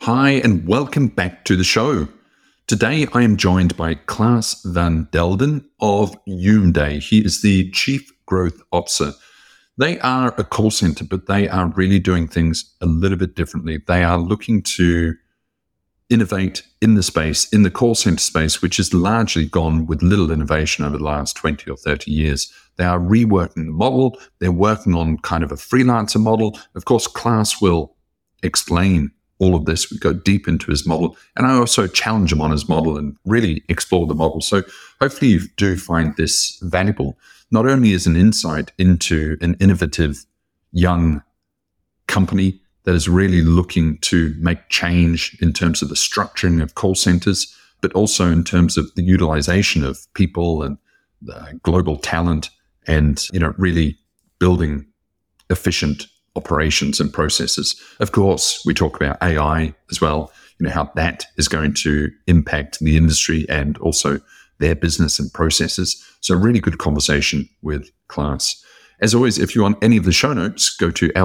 Hi, and welcome back to the show. Today, I am joined by Klaas van Delden of Yoomday. He is the Chief Growth Officer. They are a call center, but they are really doing things a little bit differently. They are looking to innovate in the space, in the call center space, which has largely gone with little innovation over the last 20 or 30 years. They are reworking the model. They're working on kind of a freelancer model. Of course, Klaas will explain all of this. We go deep into his model, and I also challenge him on his model and really explore the model. So hopefully you do find this valuable, not only as an insight into an innovative young company that is really looking to make change in terms of the structuring of call centers, but also in terms of the utilization of people and the global talent and, really building efficient operations and processes. Of course, we talk about AI as well, how that is going to impact the industry and also their business and processes. So really good conversation with Klaas. As always, if you want any of the show notes, go to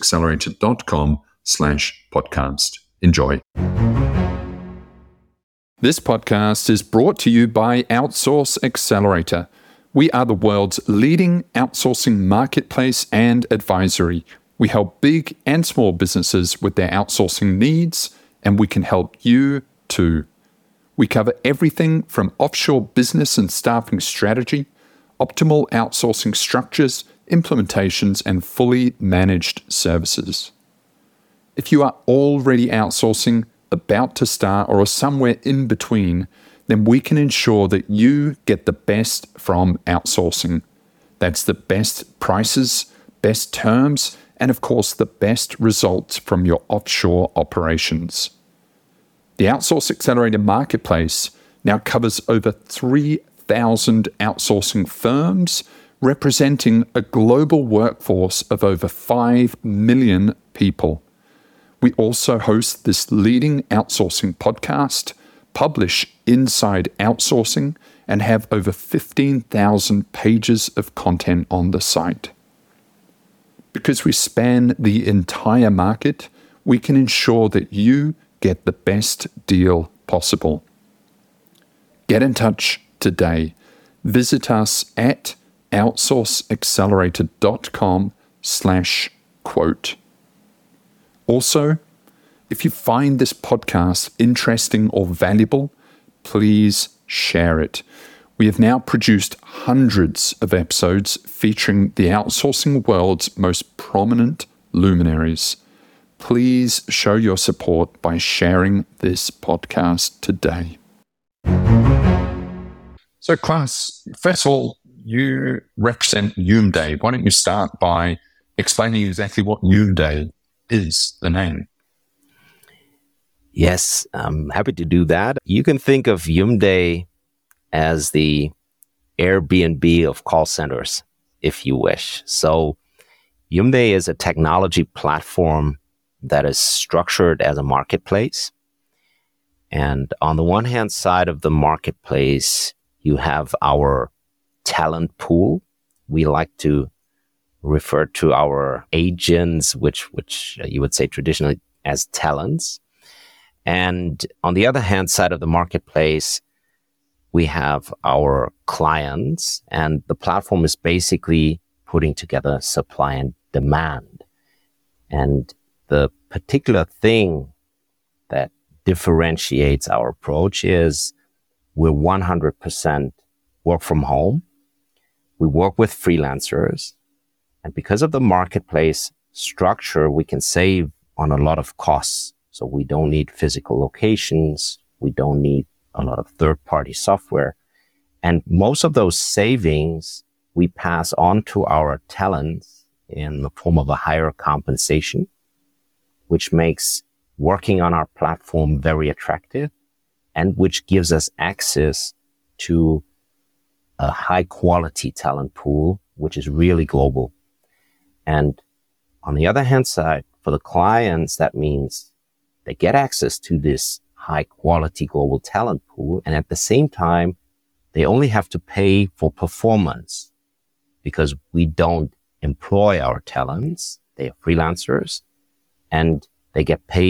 outsourceaccelerator.com/podcast. Enjoy. This podcast is brought to you by Outsource Accelerator. We are the world's leading outsourcing marketplace and advisory. We help big and small businesses with their outsourcing needs, and we can help you too. We cover everything from offshore business and staffing strategy, optimal outsourcing structures, implementations, and fully managed services. If you are already outsourcing, about to start, or are somewhere in between, then we can ensure that you get the best from outsourcing. That's the best prices, best terms, and of course, the best results from your offshore operations. The Outsource Accelerator Marketplace now covers over 3,000 outsourcing firms, representing a global workforce of over 5 million people. We also host this leading outsourcing podcast, publish Inside Outsourcing, and have over 15,000 pages of content on the site. Because we span the entire market, we can ensure that you get the best deal possible. Get in touch today. Visit us at outsourceaccelerator.com/quote. Also, if you find this podcast interesting or valuable, please share it. We have now produced hundreds of episodes featuring the outsourcing world's most prominent luminaries. Please show your support by sharing this podcast today. So, Klaas, first of all, you represent Yoomday. Why don't you start by explaining exactly what Yoomday is, the name? Yes, I'm happy to do that. You can think of Yoomday as the Airbnb of call centers, if you wish. So Yoomday is a technology platform that is structured as a marketplace. And on the one hand side of the marketplace, you have our talent pool. We like to refer to our agents, which you would say traditionally as talents. And on the other hand side of the marketplace, we have our clients, and the platform is basically putting together supply and demand. And the particular thing that differentiates our approach is we're 100% work from home. We work with freelancers. And because of the marketplace structure, we can save on a lot of costs. So we don't need physical locations. We don't need a lot of third-party software. And most of those savings we pass on to our talents in the form of a higher compensation, which makes working on our platform very attractive and which gives us access to a high-quality talent pool, which is really global. And on the other hand side, for the clients, that means they get access to this high-quality global talent pool, and at the same time, they only have to pay for performance because we don't employ our talents. They are freelancers, and they get paid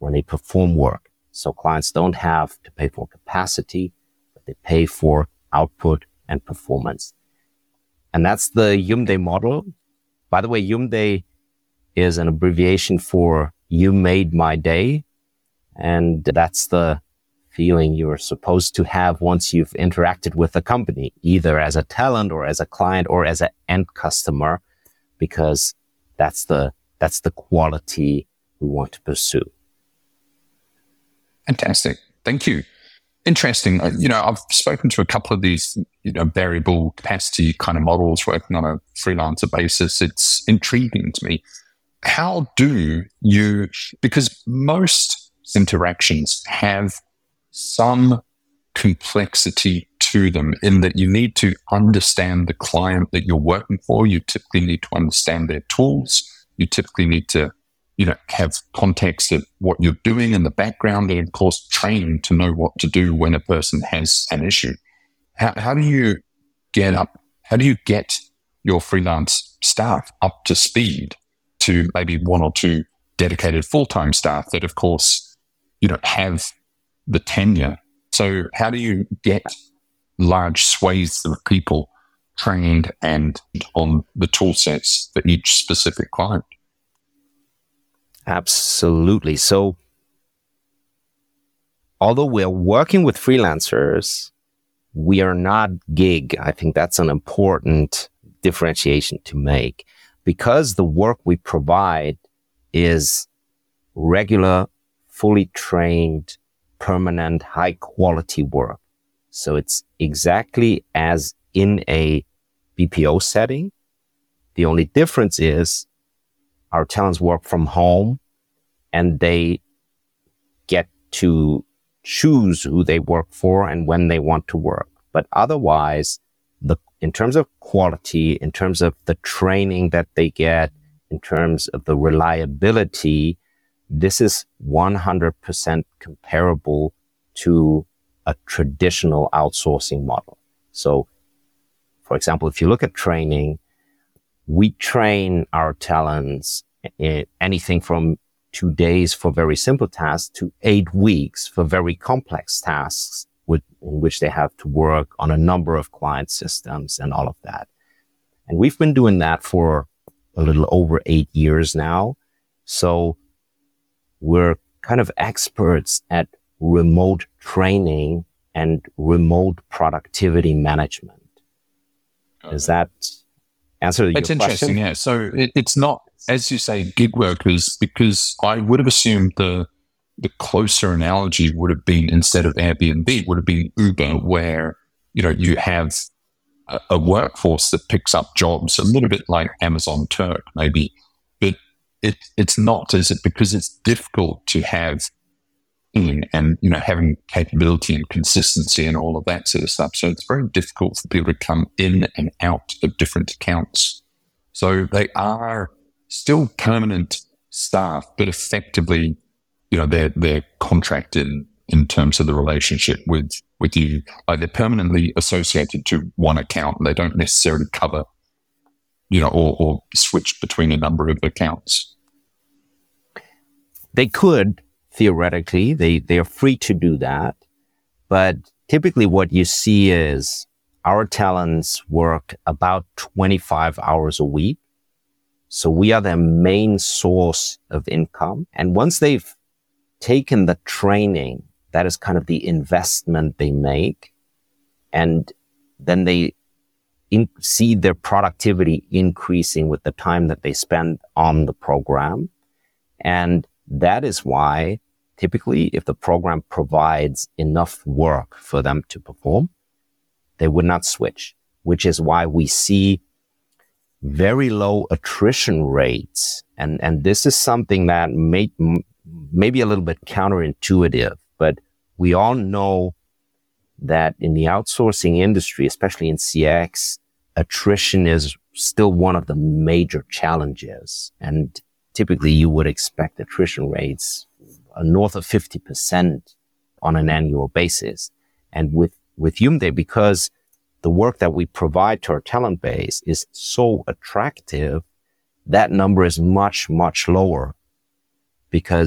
when they perform work. So clients don't have to pay for capacity, but they pay for output and performance. And that's the YUMDAY model. By the way, YUMDAY is an abbreviation for You Made My Day. And that's the feeling you're supposed to have once you've interacted with a company, either as a talent or as a client or as an end customer, because that's the quality we want to pursue. Fantastic. Thank you. Interesting. I've spoken to a couple of these, variable capacity kind of models working on a freelancer basis. It's intriguing to me. How do you, because most interactions have some complexity to them in that you need to understand the client that you're working for. You typically need to understand their tools. You typically need to, have context of what you're doing in the background and, of course, training to know what to do when a person has an issue. How do you get your freelance staff up to speed to maybe one or two dedicated full-time staff that, of course, have the tenure? So how do you get large swathes of people trained and on the tool sets for each specific client? Absolutely. So although we're working with freelancers, we are not gig. I think that's an important differentiation to make, because the work we provide is regular, fully trained, permanent, high quality work. So it's exactly as in a BPO setting. The only difference is our talents work from home and they get to choose who they work for and when they want to work. But otherwise, in terms of quality, in terms of the training that they get, in terms of the reliability, this is 100% comparable to a traditional outsourcing model. So, for example, if you look at training, we train our talents in anything from 2 days for very simple tasks to 8 weeks for very complex tasks in which they have to work on a number of client systems and all of that. And we've been doing that for a little over 8 years now. So we're kind of experts at remote training and remote productivity management. Does that answer your question? It's interesting, yeah. So it's not, as you say, gig workers, because I would have assumed the closer analogy would have been, instead of Airbnb, would have been Uber, where, you have a workforce that picks up jobs, a little bit like Amazon Turk, maybe. But it's not, is it? Because it's difficult to have and, having capability and consistency and all of that sort of stuff. So it's very difficult for people to come in and out of different accounts. So they are still permanent staff, but effectively, they're contracted in terms of the relationship with you. Like, they're permanently associated to one account, and they don't necessarily cover, or switch between a number of accounts. They could, theoretically, they are free to do that. But typically what you see is our talents work about 25 hours a week. So we are their main source of income. And once they've taken the training, that is kind of the investment they make. And then they see their productivity increasing with the time that they spend on the program. And that is why typically, if the program provides enough work for them to perform, they would not switch, which is why we see very low attrition rates. And this is something that may be a little bit counterintuitive, but we all know that in the outsourcing industry, especially in CX, attrition is still one of the major challenges. And typically you would expect attrition rates north of 50% on an annual basis. And with YUMDAY, because the work that we provide to our talent base is so attractive, that number is much, much lower, because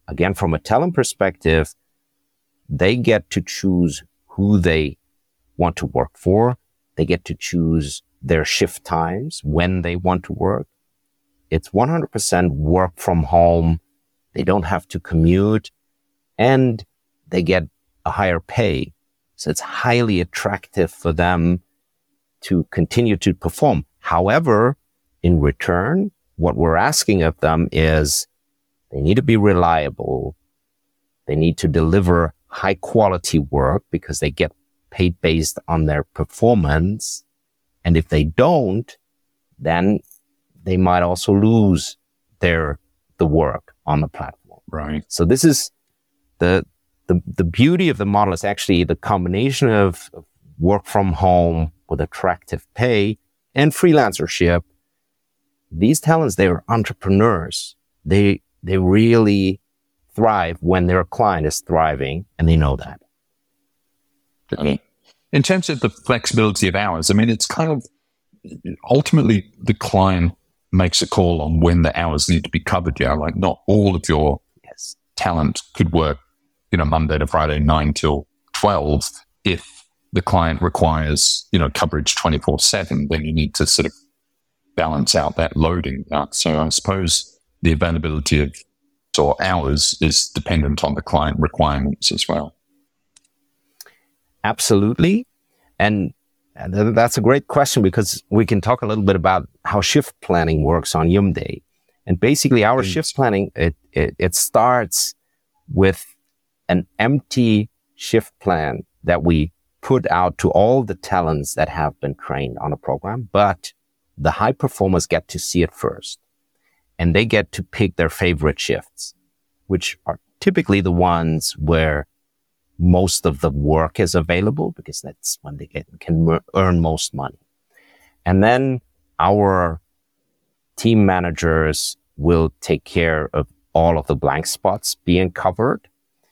again, from a talent perspective, they get to choose who they want to work for. They get to choose their shift times, when they want to work. It's 100% work from home. They don't have to commute, and they get a higher pay. So it's highly attractive for them to continue to perform. However, in return, what we're asking of them is they need to be reliable. They need to deliver high quality work because they get paid based on their performance. And if they don't, then they might also lose the work on the platform. Right. So this is the beauty of the model is actually the combination of work from home with attractive pay and freelancership. These talents, they're entrepreneurs. They really thrive when their client is thriving, and they know that. In terms of the flexibility of hours, I mean, it's kind of ultimately the client makes a call on when the hours need to be covered. Yeah, like not all of your talent could work, Monday to Friday, 9 till 12. If the client requires, coverage 24/7, then you need to sort of balance out that loading. So I suppose the availability of hours is dependent on the client requirements as well. Absolutely. And that's a great question, because we can talk a little bit about how shift planning works on Yoomday. And basically our shift planning, it starts with an empty shift plan that we put out to all the talents that have been trained on a program, but the high performers get to see it first. And they get to pick their favorite shifts, which are typically the ones where most of the work is available, because that's when they can earn most money. And then our team managers will take care of all of the blank spots being covered.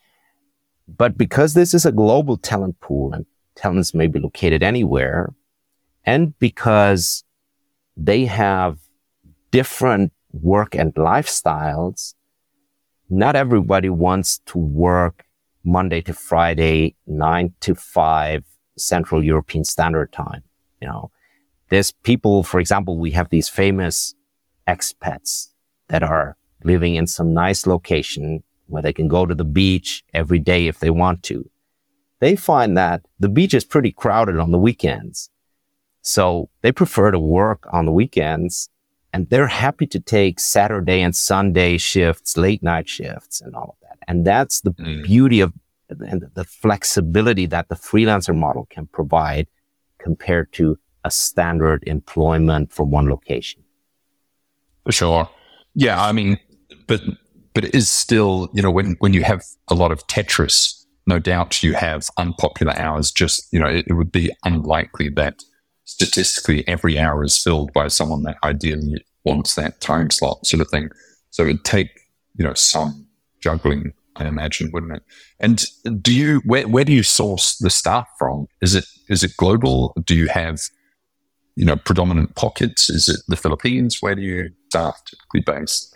But because this is a global talent pool and talents may be located anywhere, and because they have different work and lifestyles, not everybody wants to work Monday to Friday, 9 to 5 Central European Standard Time. There's people, for example, we have these famous expats that are living in some nice location where they can go to the beach every day if they want to. They find that the beach is pretty crowded on the weekends. So they prefer to work on the weekends, and they're happy to take Saturday and Sunday shifts, late night shifts, and all of that. And that's the beauty of and the flexibility that the freelancer model can provide compared to a standard employment from one location. For sure. Yeah, I mean, but it is still, when you have a lot of Tetris, no doubt you have unpopular hours. Just, it would be unlikely that statistically every hour is filled by someone that ideally wants that time slot sort of thing. So it'd take, some juggling, I imagine, wouldn't it? And where do you source the staff from? Is it global? Do you have, predominant pockets? Is it the Philippines? Where do you staff typically based?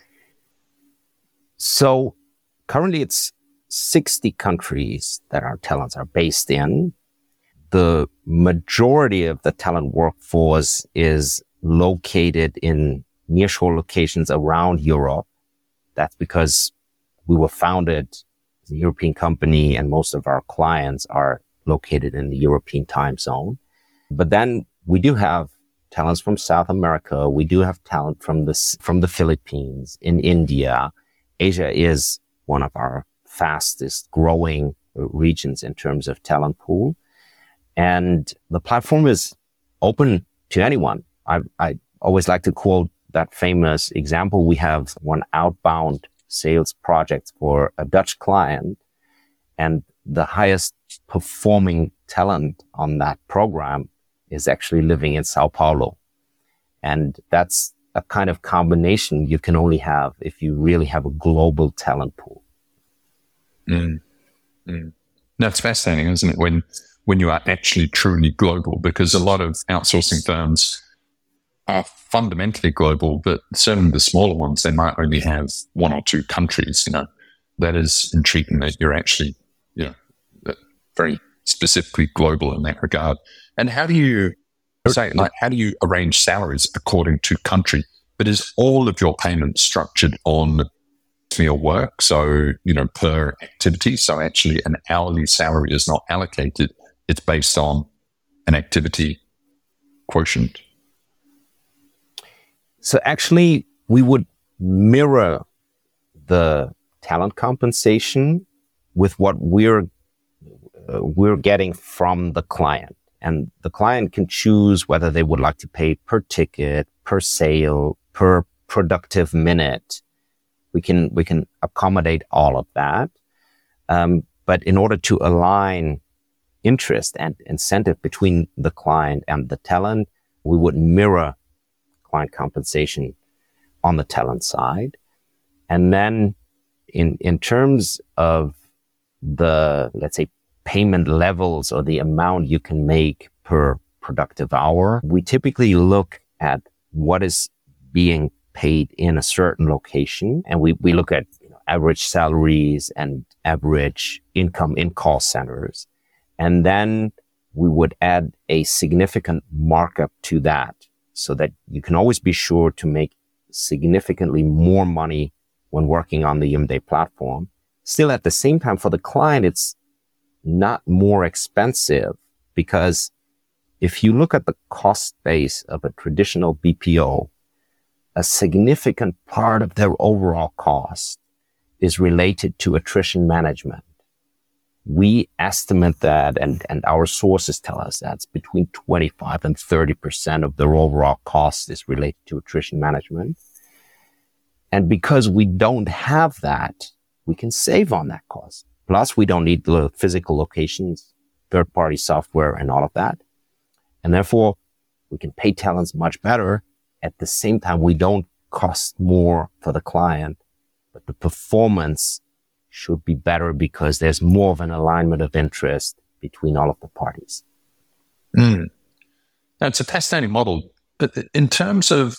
So currently it's 60 countries that our talents are based in. The majority of the talent workforce is located in nearshore locations around Europe. That's because we were founded as a European company, and most of our clients are located in the European time zone. But then we do have talents from South America. We do have talent from the Philippines, in India. Asia is one of our fastest growing regions in terms of talent pool. And the platform is open to anyone. I always like to quote that famous example. We have one outbound sales project for a Dutch client, and the highest performing talent on that program is actually living in Sao Paulo. And that's a kind of combination you can only have if you really have a global talent pool. That's fascinating, isn't it? When you are actually truly global, because a lot of outsourcing firms are fundamentally global, but certainly the smaller ones, they might only have one or two countries, that is intriguing that you're actually, very specifically global in that regard. And how do you how do you arrange salaries according to country? But is all of your payments structured on your work? So, per activity. So actually an hourly salary is not allocated. It's based on an activity quotient. So actually we would mirror the talent compensation with what we're getting from the client. And the client can choose whether they would like to pay per ticket, per sale, per productive minute. We can accommodate all of that. But in order to align interest and incentive between the client and the talent, we would mirror client compensation on the talent side. And then in terms of the, let's say, payment levels or the amount you can make per productive hour, we typically look at what is being paid in a certain location. And we look at average salaries and average income in call centers. And then we would add a significant markup to that so that you can always be sure to make significantly more money when working on the Yumday platform. Still, at the same time, for the client, it's not more expensive, because if you look at the cost base of a traditional BPO, a significant part of their overall cost is related to attrition management. We estimate that, and our sources tell us that's between 25 and 30% of their overall cost is related to attrition management. And because we don't have that, we can save on that cost. Plus, we don't need the physical locations, third-party software, and all of that. And therefore, we can pay talents much better. At the same time, we don't cost more for the client, but the performance should be better because there's more of an alignment of interest between all of the parties. That's a fascinating model. But in terms of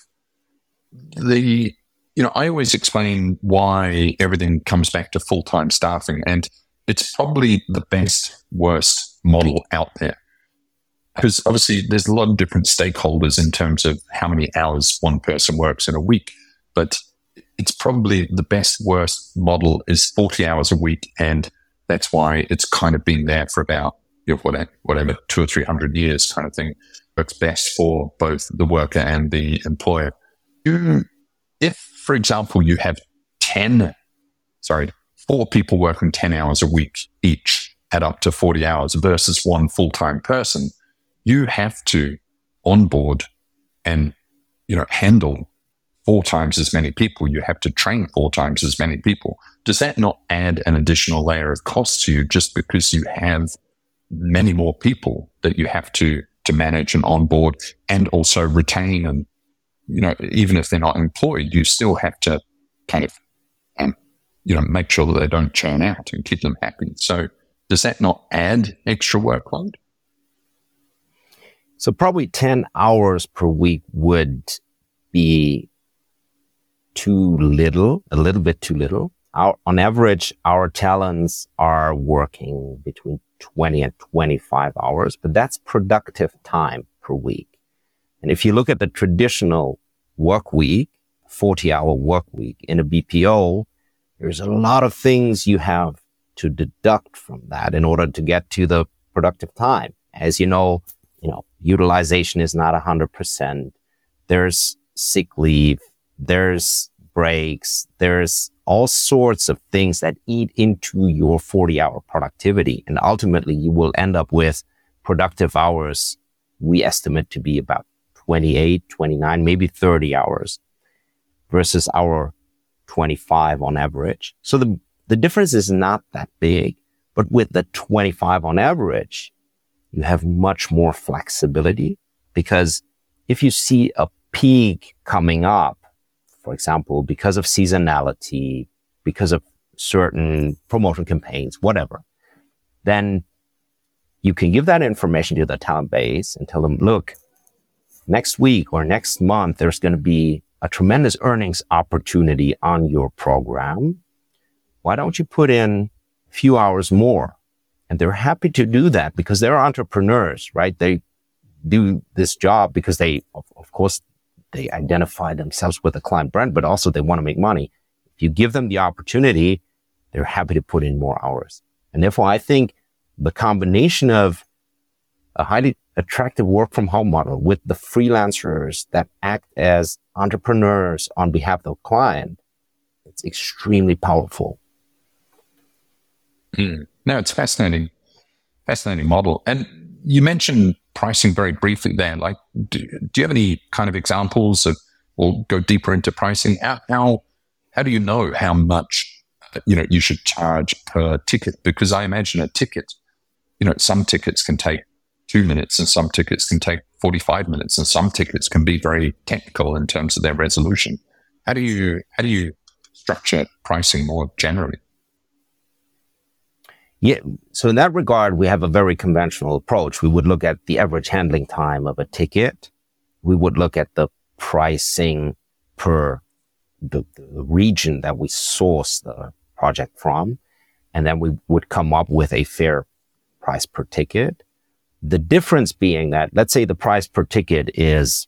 the, I always explain why everything comes back to full-time staffing, and it's probably the best, worst model out there. Because obviously there's a lot of different stakeholders in terms of how many hours one person works in a week, but it's probably the best, worst model is 40 hours a week. And that's why it's kind of been there for about, whatever, 200 or 300 years kind of thing. Works best for both the worker and the employer. If, for example, you have 4 people working 10 hours a week each add up to 40 hours versus one full-time person, you have to onboard and, handle 4 times as many people. You have to train 4 times as many people. Does that not add an additional layer of cost to you just because you have many more people that you have to manage and onboard and also retain? And, even if they're not employed, you still have to kind of, make sure that they don't churn out and keep them happy. So does that not add extra workload? So probably 10 hours per week would be too little, a little bit too little. On average, our talents are working between 20 and 25 hours, but that's productive time per week. And if you look at the traditional work week, 40-hour work week in a BPO, there's a lot of things you have to deduct from that in order to get to the productive time. As you know, utilization is not 100%. There's sick leave, there's breaks, there's all sorts of things that eat into your 40-hour productivity. And ultimately, you will end up with productive hours we estimate to be about 28, 29, maybe 30 hours versus our 25 on average. So the difference is not that big, but with the 25 on average, you have much more flexibility, because if you see a peak coming up, for example, because of seasonality, because of certain promotion campaigns, whatever, then you can give that information to the talent base and tell them, look, next week or next month, there's going to be a tremendous earnings opportunity on your program. why don't you put in a few hours more? And they're happy to do that because they're entrepreneurs, right? They do this job because they, of course, they identify themselves with a client brand, but also they want to make money. If you give them the opportunity, they're happy to put in more hours. And therefore, I think the combination of a highly attractive work from home model with the freelancers that act as entrepreneurs on behalf of the client, it's extremely powerful. No, it's fascinating model. And you mentioned pricing very briefly there. Like, do you have any kind of examples of, or go deeper into pricing? How do you know how much you should charge per ticket? Because I imagine a ticket, some tickets can take 2 minutes and some tickets can take 45 minutes and some tickets can be very technical in terms of their resolution. How do you structure pricing more generally? Yeah. So in that regard, we have a very conventional approach. We would look at the average handling time of a ticket. We would look at the pricing per the region that we source the project from. And then we would come up with a fair price per ticket. The difference being that, let's say the price per ticket is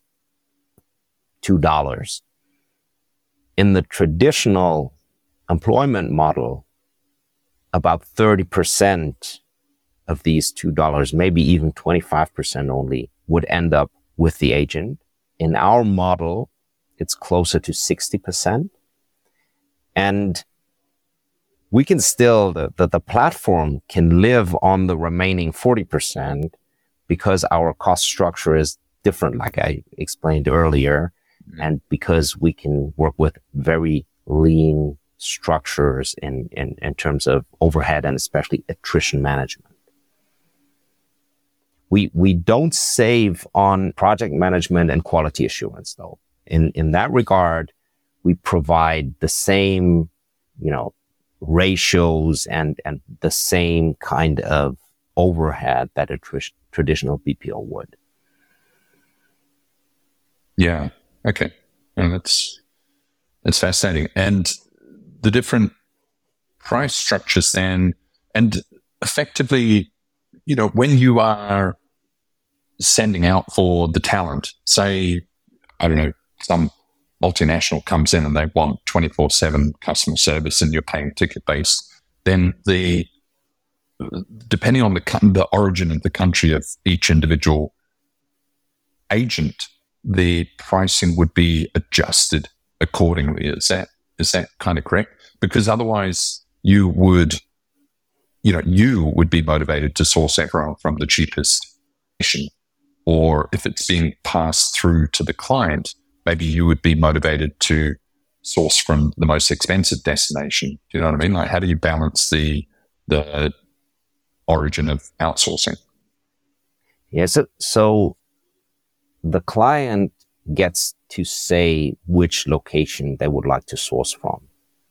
$2. In the traditional employment model, about 30% of these $2, maybe even 25% only, would end up with the agent. In our model, it's closer to 60%. And we can still, the platform can live on the remaining 40% because our cost structure is different, like I explained earlier, and because we can work with very lean structures in terms of overhead and especially attrition management. We don't save on project management and quality assurance though. In that regard, we provide the same, ratios and the same kind of overhead that a traditional BPO would. Yeah. Okay. And that's fascinating. And the different price structures then, and effectively, when you are sending out for the talent, say, I don't know, some multinational comes in and they want 24/7 customer service and you're paying ticket based, then depending on the origin of the country of each individual agent, the pricing would be adjusted accordingly. Is that kind of correct? Because otherwise you would be motivated to source everyone from the cheapest station. Or if it's being passed through to the client, maybe you would be motivated to source from the most expensive destination. Do you know what I mean? Like, how do you balance the origin of outsourcing? Yeah, so the client gets to say which location they would like to source from.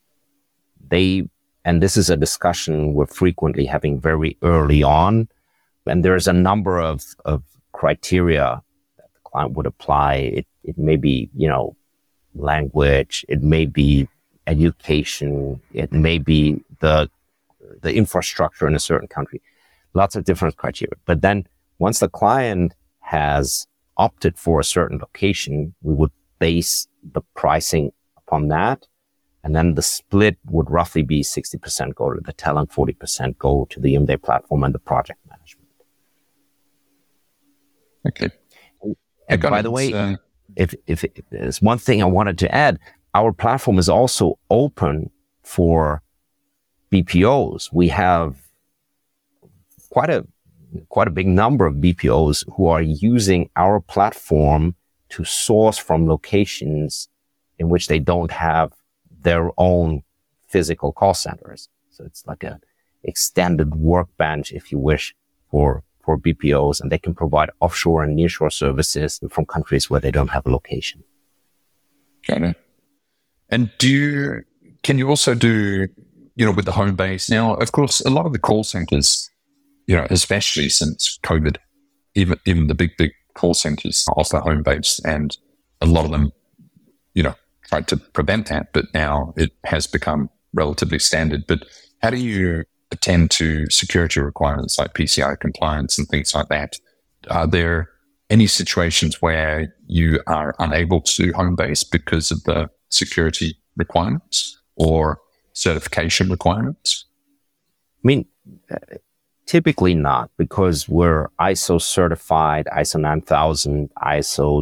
And this is a discussion we're frequently having very early on, and there's a number of criteria that the client would apply. It may be, language, it may be education, it may be the infrastructure in a certain country, lots of different criteria. But then once the client has opted for a certain location, we would base the pricing upon that. And then the split would roughly be 60% go to the talent, 40% go to the eMday platform and the project management. Okay. And by the way, if there's one thing I wanted to add, our platform is also open for BPOs. We have quite a big number of BPOs who are using our platform to source from locations in which they don't have their own physical call centers. So it's like a extended workbench, if you wish, for BPOs, and they can provide offshore and nearshore services from countries where they don't have a location. Got it. And can you also do, with the home base? Now, of course, a lot of the call centers, especially since COVID, even the big call centers offer home base, and a lot of them, tried to prevent that, but now it has become relatively standard. But how do you attend to security requirements like PCI compliance and things like that? Are there any situations where you are unable to home base because of the security requirements or certification requirements? I mean, typically not, because we're ISO certified, ISO 9000, ISO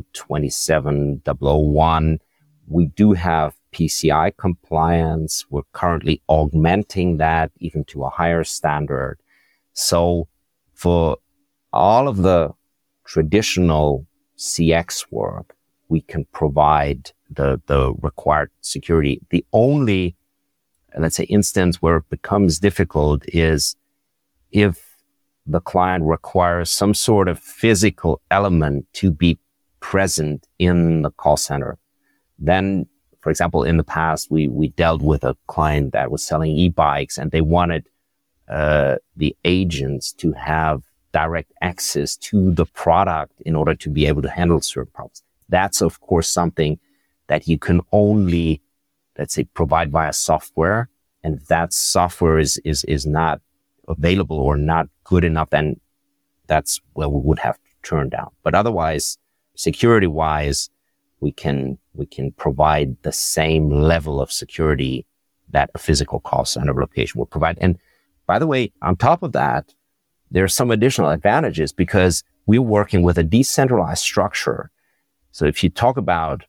27001. We do have PCI compliance. We're currently augmenting that even to a higher standard. So for all of the traditional CX work, we can provide the required security. The only, let's say, instance where it becomes difficult is if the client requires some sort of physical element to be present in the call center. Then, for example, in the past, we dealt with a client that was selling e-bikes, and they wanted the agents to have direct access to the product in order to be able to handle certain problems. That's, of course, something that you can only, let's say, provide via software. And if that software is not available or not good enough, then that's where we would have to turn down. But otherwise, security-wise, we can provide the same level of security that a physical call center location would provide. And by the way, on top of that, there are some additional advantages because we're working with a decentralized structure. So if you talk about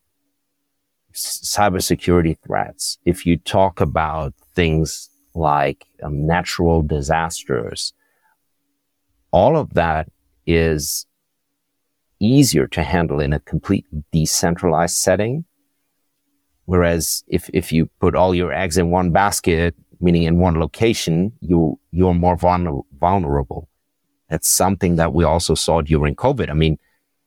cybersecurity threats, if you talk about things like natural disasters, all of that is easier to handle in a complete decentralized setting. Whereas if you put all your eggs in one basket, meaning in one location, you're more vulnerable. That's something that we also saw during COVID. I mean,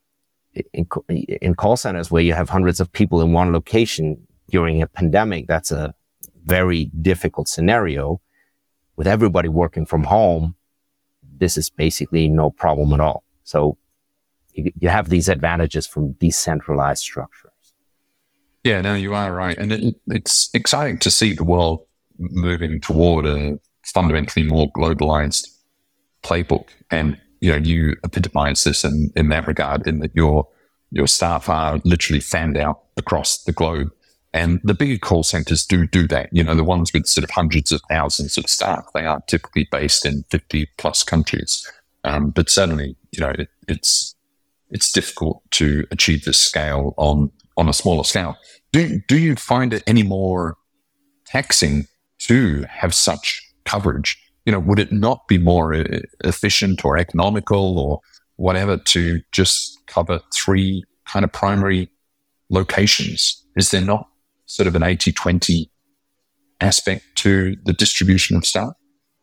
in call centers where you have hundreds of people in one location during a pandemic, that's a very difficult scenario. With everybody working from home, this is basically no problem at all. So you have these advantages from decentralized structures. Yeah, no, you are right. And it's exciting to see the world moving toward a fundamentally more globalized playbook. And, you epitomize this in that regard, in that your staff are literally fanned out across the globe. And the bigger call centers do that. The ones with sort of hundreds of thousands of staff, they are typically based in 50 plus countries. But certainly, it's difficult to achieve this scale on a smaller scale. Do you find it any more taxing to have such coverage? Would it not be more efficient or economical or whatever to just cover 3 kind of primary locations? Is there not sort of an 80-20 aspect to the distribution of staff?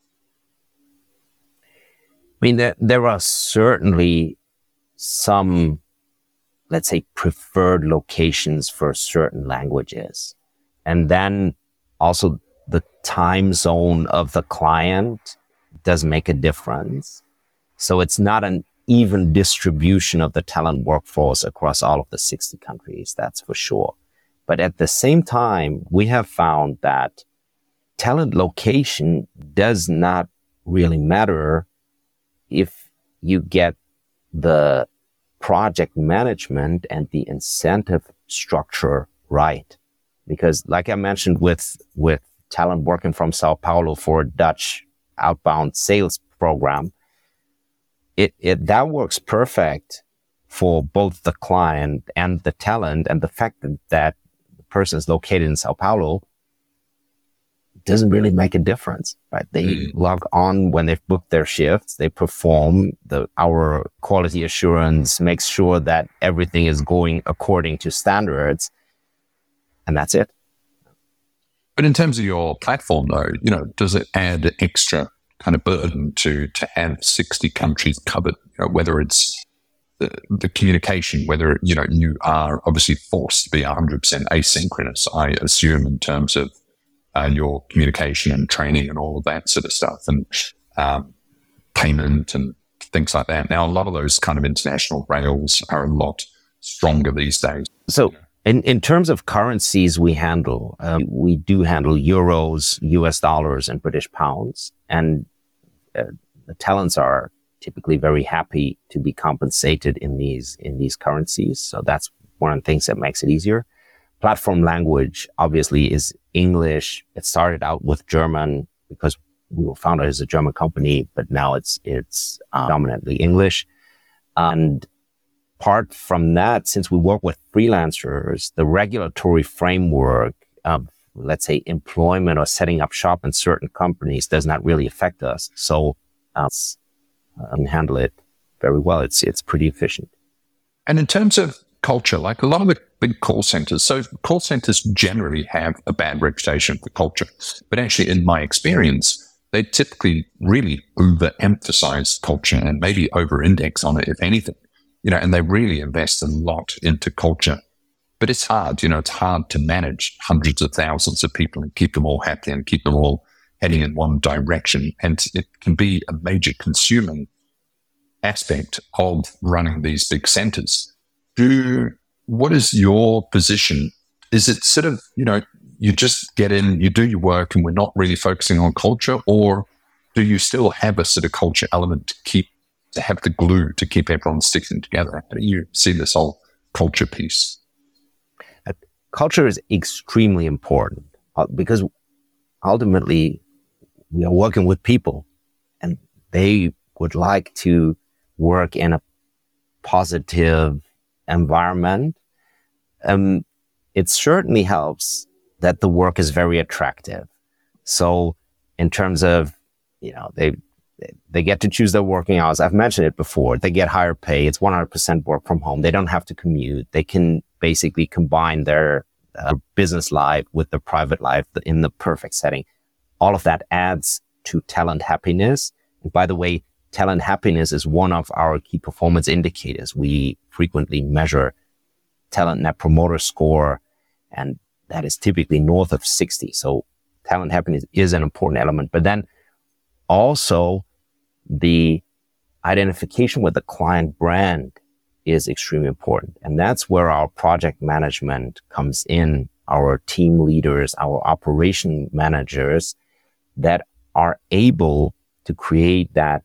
I mean, there are certainly some, let's say, preferred locations for certain languages. And then also the time zone of the client does make a difference. So it's not an even distribution of the talent workforce across all of the 60 countries, that's for sure. But at the same time, we have found that talent location does not really matter if you get the project management and the incentive structure right. Because like I mentioned with talent working from Sao Paulo for a Dutch outbound sales program, that works perfect for both the client and the talent, and the fact that the person is located in Sao Paulo doesn't really make a difference, right? They log on when they've booked their shifts, they perform, our quality assurance makes sure that everything is going according to standards, and that's it. But in terms of your platform, though, does it add extra kind of burden to have 60 countries covered? Whether it's the communication, whether you are obviously forced to be 100% asynchronous, I assume, in terms of your communication and training and all of that sort of stuff, and payment and things like that. Now, a lot of those kind of international rails are a lot stronger these days. So In terms of currencies we do handle euros, US dollars, and British pounds. And the talents are typically very happy to be compensated in these currencies. So that's one of the things that makes it easier. Platform language obviously is English. It started out with German because we were founded as a German company, but now it's dominantly English. And apart from that, since we work with freelancers, the regulatory framework of, let's say, employment or setting up shop in certain companies does not really affect us. So can handle it very well. It's pretty efficient. And in terms of culture, like a lot of the big call centers, so call centers generally have a bad reputation for culture. But actually, in my experience, they typically really overemphasize culture and maybe over-index on it, if anything. And they really invest a lot into culture. But it's hard, it's hard to manage hundreds of thousands of people and keep them all happy and keep them all heading in one direction. And it can be a major consuming aspect of running these big centers. What is your position? Is it sort of, you just get in, you do your work and we're not really focusing on culture? Or do you still have a sort of culture element to have the glue to keep everyone sticking together? How do you see this whole culture piece? Culture is extremely important because ultimately we are working with people and they would like to work in a positive environment. It certainly helps that the work is very attractive. So in terms of, they get to choose their working hours. I've mentioned it before. They get higher pay. It's 100% work from home. They don't have to commute. They can basically combine their business life with their private life in the perfect setting. All of that adds to talent happiness. And by the way, talent happiness is one of our key performance indicators. We frequently measure talent net promoter score, and that is typically north of 60. So talent happiness is an important element. But then also the identification with the client brand is extremely important. And that's where our project management comes in, our team leaders, our operation managers that are able to create that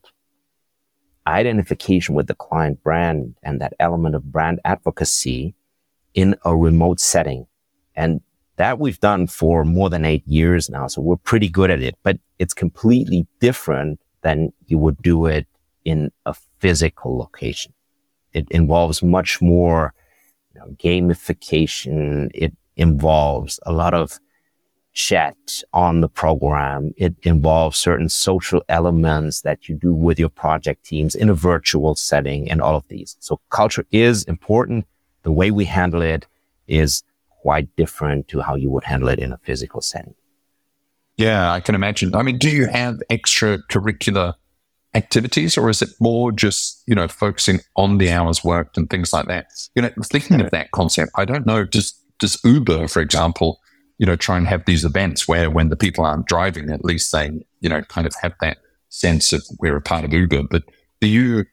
identification with the client brand and that element of brand advocacy in a remote setting. And that we've done for more than 8 years now. So we're pretty good at it, but it's completely different than you would do it in a physical location. It involves much more gamification. It involves a lot of chat on the program. It involves certain social elements that you do with your project teams in a virtual setting and all of these. So culture is important. The way we handle it is quite different to how you would handle it in a physical setting. Yeah, I can imagine. I mean, do you have extracurricular activities, or is it more just, focusing on the hours worked and things like that? Thinking of that concept, I don't know, does Uber, for example, try and have these events where when the people aren't driving, at least they, kind of have that sense of we're a part of Uber. But do you,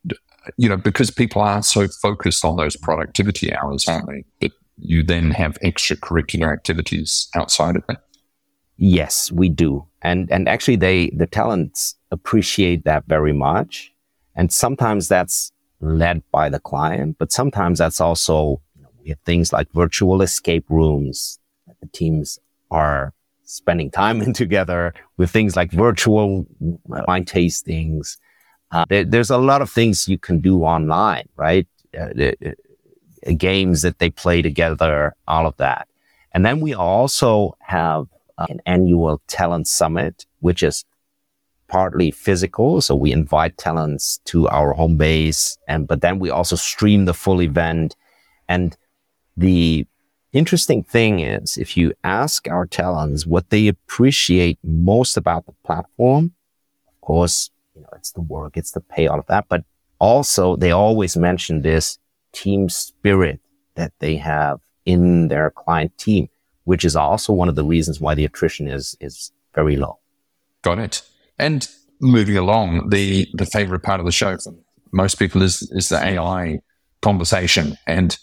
because people are so focused on those productivity hours, aren't they? But you then have extracurricular activities outside of that? Yes, we do. And actually the talents appreciate that very much. And sometimes that's led by the client, but sometimes that's also, we have things like virtual escape rooms that the teams are spending time in together, with things like virtual wine tastings. There's a lot of things you can do online, right? Games that they play together, all of that. And then we also have an annual talent summit, which is partly physical. So we invite talents to our home base, but then we also stream the full event. And the interesting thing is, if you ask our talents what they appreciate most about the platform, of course, it's the work, it's the pay, all of that. But also they always mention this team spirit that they have in their client team, which is also one of the reasons why the attrition is very low. Got it. And moving along, the favorite part of the show for most people is the AI conversation. And,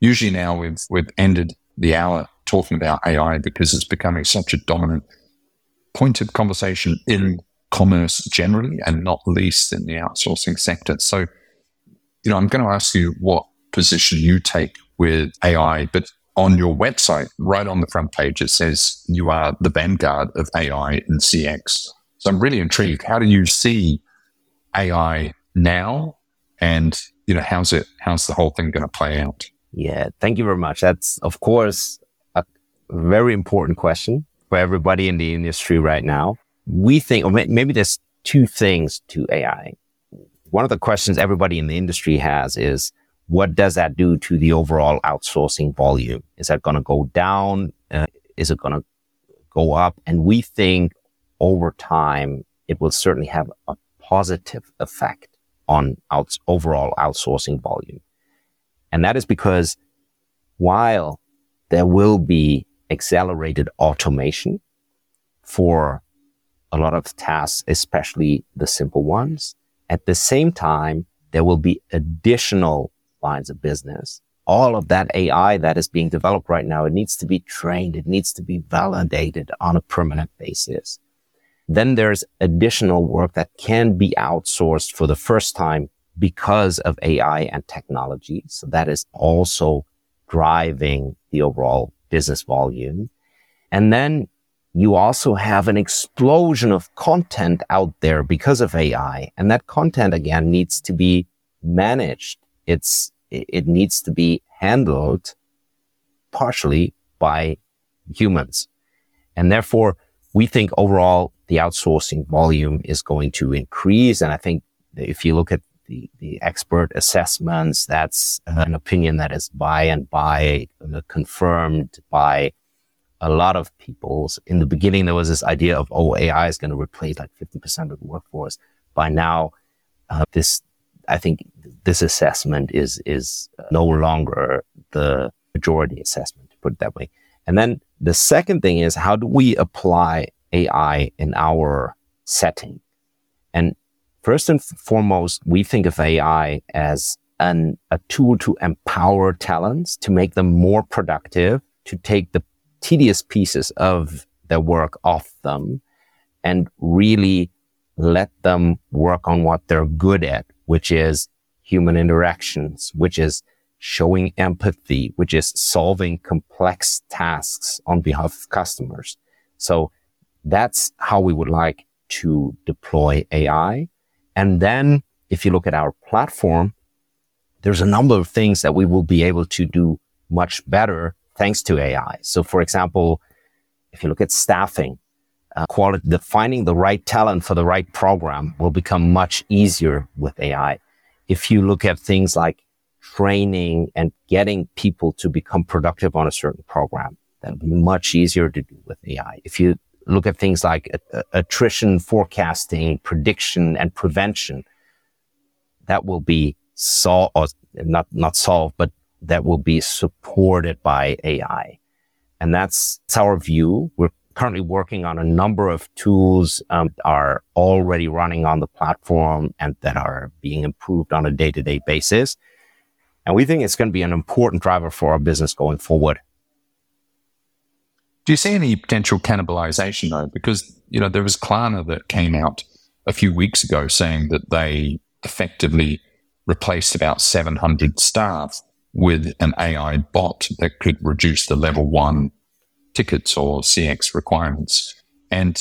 Usually now we've ended the hour talking about AI because it's becoming such a dominant point of conversation in commerce generally, and not least in the outsourcing sector. So, I'm going to ask you what position you take with AI, but on your website, right on the front page, it says you are the vanguard of AI in CX. So I'm really intrigued. How do you see AI now, and how's the whole thing going to play out? Yeah, thank you very much. That's, of course, a very important question for everybody in the industry right now. We think, or maybe there's two things to AI. One of the questions everybody in the industry has is, what does that do to the overall outsourcing volume? Is that going to go down? Is it going to go up? And we think over time, it will certainly have a positive effect on overall outsourcing volume. And that is because while there will be accelerated automation for a lot of tasks, especially the simple ones, at the same time, there will be additional lines of business. All of that AI that is being developed right now, it needs to be trained. It needs to be validated on a permanent basis. Then there's additional work that can be outsourced for the first time because of AI and technology. So that is also driving the overall business volume. And then you also have an explosion of content out there because of AI. And that content, again, needs to be managed. It needs to be handled partially by humans. And therefore, we think overall the outsourcing volume is going to increase. And I think if you look at the expert assessments, that's an opinion that is confirmed by a lot of people. In the beginning, there was this idea of, AI is going to replace like 50% of the workforce. By now, I think this assessment is no longer the majority assessment, to put it that way. And then the second thing is, how do we apply AI in our setting? And first and foremost, we think of AI as a tool to empower talents, to make them more productive, to take the tedious pieces of their work off them and really let them work on what they're good at, which is human interactions, which is showing empathy, which is solving complex tasks on behalf of customers. So that's how we would like to deploy AI. And then if you look at our platform, there's a number of things that we will be able to do much better thanks to AI. So for example, if you look at staffing, finding the right talent for the right program will become much easier with AI. If you look at things like training and getting people to become productive on a certain program, that'll be much easier to do with AI. If you look at things like attrition forecasting, prediction, and prevention, that will be not solved, but that will be supported by AI. And that's our view. We're currently working on a number of tools are already running on the platform and that are being improved on a day-to-day basis. And we think it's going to be an important driver for our business going forward. Do you see any potential cannibalization though? Because, there was Klarna that came out a few weeks ago saying that they effectively replaced about 700 staff with an AI bot that could reduce the level 1 tickets or CX requirements. And,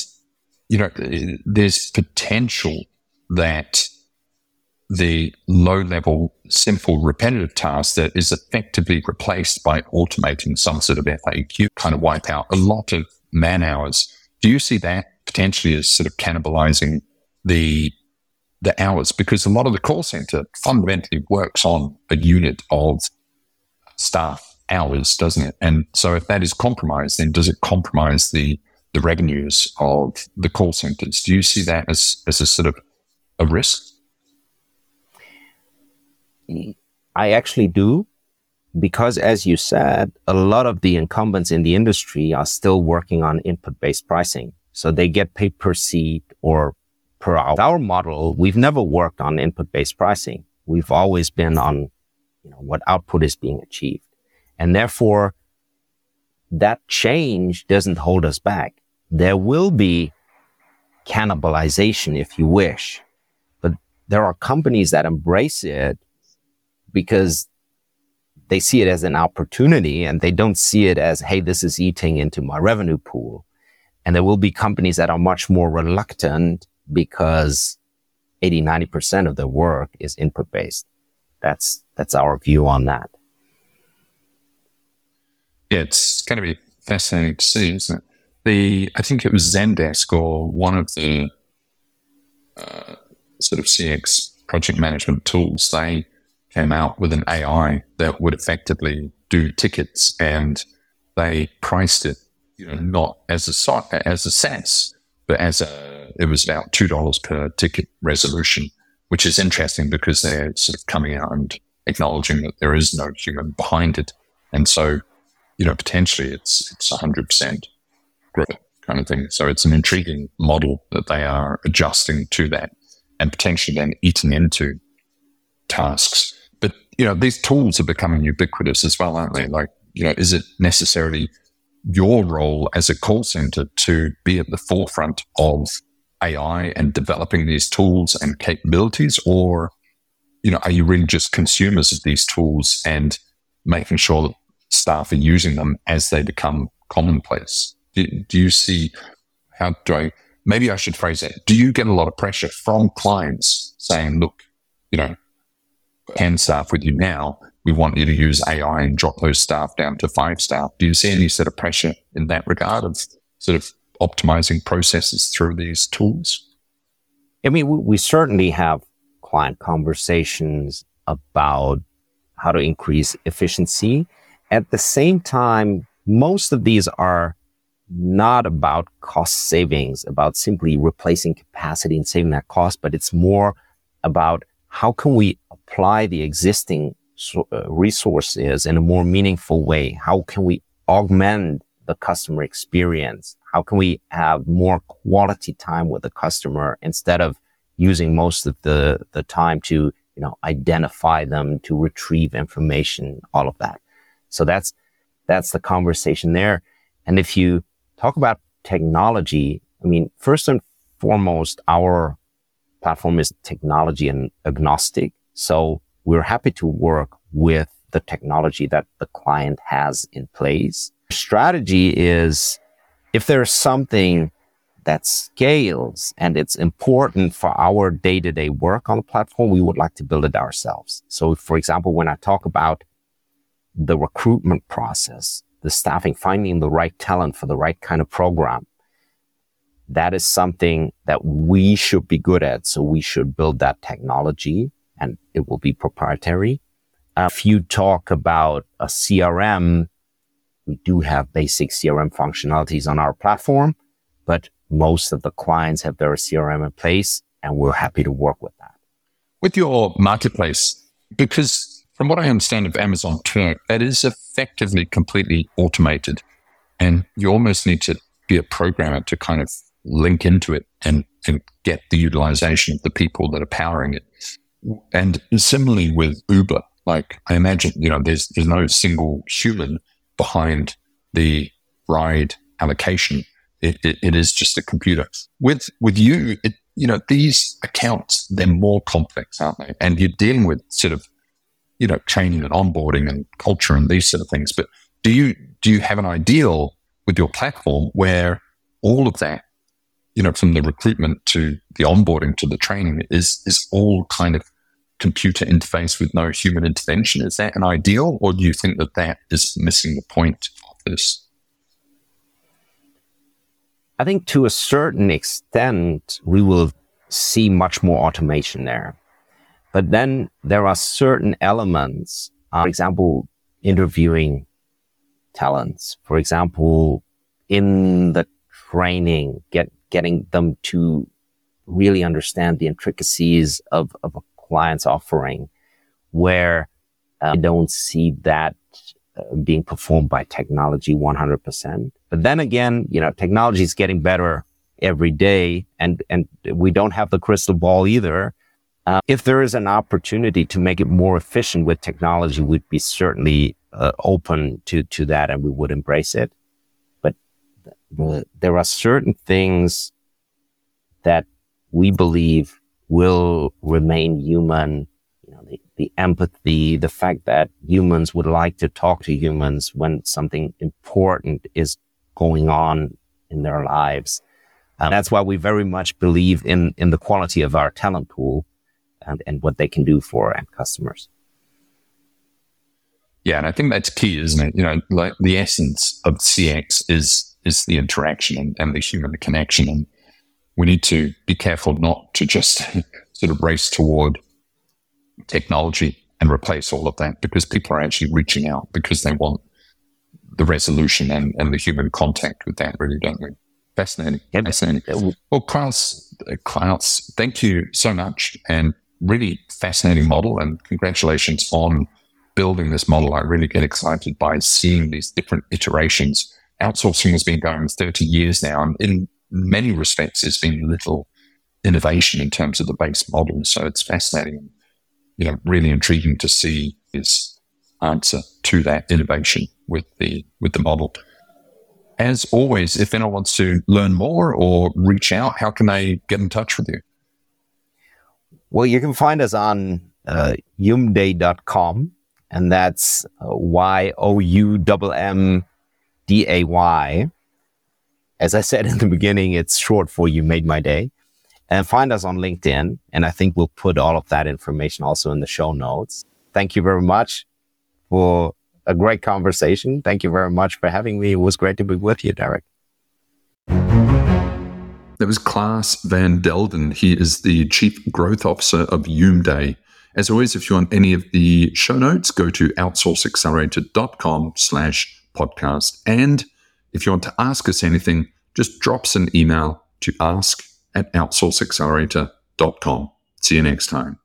there's potential that the low-level, simple, repetitive task that is effectively replaced by automating some sort of FAQ kind of wipe out a lot of man hours. Do you see that potentially as sort of cannibalizing the hours? Because a lot of the call center fundamentally works on a unit of staff hours, doesn't it? And so if that is compromised, then does it compromise the revenues of the call centers? Do you see that as a sort of a risk? I actually do, because as you said, a lot of the incumbents in the industry are still working on input-based pricing. So they get paid per seat or per hour. Our model, we've never worked on input-based pricing. We've always been on, what output is being achieved. And therefore, that change doesn't hold us back. There will be cannibalization if you wish, but there are companies that embrace it because they see it as an opportunity and they don't see it as, hey, this is eating into my revenue pool. And there will be companies that are much more reluctant because 80-90% of their work is input-based. That's our view on that. Yeah, it's going to be fascinating to see, isn't it? I think it was Zendesk or one of the sort of CX project management tools, they came out with an AI that would effectively do tickets, and they priced it, not as a SaaS, but it was about $2 per ticket resolution, which is interesting because they're sort of coming out and acknowledging that there is no human behind it. And so, potentially it's 100% growth kind of thing. So it's an intriguing model that they are adjusting to that and potentially then eating into tasks. But, these tools are becoming ubiquitous as well, aren't they? Like, is it necessarily your role as a call center to be at the forefront of AI and developing these tools and capabilities? Or, are you really just consumers of these tools and making sure that staff are using them as they become commonplace? Do you see, maybe I should phrase it, do you get a lot of pressure from clients saying, look, 10 staff with you now, we want you to use AI and drop those staff down to 5 staff? Do you see any sort of pressure in that regard of sort of optimizing processes through these tools? I mean, we certainly have client conversations about how to increase efficiency. At the same time, most of these are not about cost savings, about simply replacing capacity and saving that cost, but it's more about how can we apply the existing resources in a more meaningful way? How can we augment the customer experience? How can we have more quality time with the customer instead of using most of the time to, identify them, to retrieve information, all of that. So that's the conversation there. And if you talk about technology, I mean, first and foremost, our platform is technology and agnostic. So we're happy to work with the technology that the client has in place. Strategy is, if there's something that scales and it's important for our day-to-day work on the platform, we would like to build it ourselves. So, for example, when I talk about the recruitment process, the staffing, finding the right talent for the right kind of program, that is something that we should be good at. So we should build that technology and it will be proprietary. If you talk about a CRM, we do have basic CRM functionalities on our platform, but most of the clients have their CRM in place and we're happy to work with that. With your marketplace, because from what I understand of Amazon Turk, that is effectively completely automated and you almost need to be a programmer to kind of link into it and get the utilization of the people that are powering it. And similarly with Uber, like I imagine, there's no single human behind the ride allocation. It is just a computer. With you, these accounts, they're more complex, aren't they? And you're dealing with sort of, training and onboarding and culture and these sort of things. But do you have an ideal with your platform where all of that, from the recruitment to the onboarding to the training is all kind of computer interface with no human intervention? Is that an ideal, or do you think that is missing the point of this? I think to a certain extent, we will see much more automation there. But then there are certain elements, for example, interviewing talents, for example, in the training, getting them to really understand the intricacies of a client's offering, where I don't see that being performed by technology 100%. But then again, technology is getting better every day, and we don't have the crystal ball either. If there is an opportunity to make it more efficient with technology, we'd be certainly open to that and we would embrace it. But there are certain things that we believe will remain human. The empathy, the fact that humans would like to talk to humans when something important is going on in their lives. That's why we very much believe in the quality of our talent pool and what they can do for end customers. Yeah, and I think that's key, isn't it? Like the essence of CX is the interaction and the human connection. And we need to be careful not to just sort of race toward technology and replace all of that, because people are actually reaching out because they want the resolution and the human contact with that, really, don't we? Fascinating. Yep. Fascinating. Well, Klaus, thank you so much, and really fascinating model, and congratulations on building this model. I really get excited by seeing these different iterations. Outsourcing has been going 30 years now, and in many respects, there's been little innovation in terms of the base model. So it's fascinating, really intriguing to see his answer to that innovation with the model. As always, if anyone wants to learn more or reach out, how can they get in touch with you? Well, you can find us on youmday.com, and that's YOUMMDAY. As I said in the beginning, it's short for You Made My Day. And find us on LinkedIn, and I think we'll put all of that information also in the show notes. Thank you very much for a great conversation. Thank you very much for having me. It was great to be with you, Derek. That was Klaus van Delden. He is the Chief Growth Officer of Youmday. As always, if you want any of the show notes, go to outsourceaccelerator.com/podcast. And if you want to ask us anything, just drop us an email to ask@outsourceaccelerator.com. See you next time.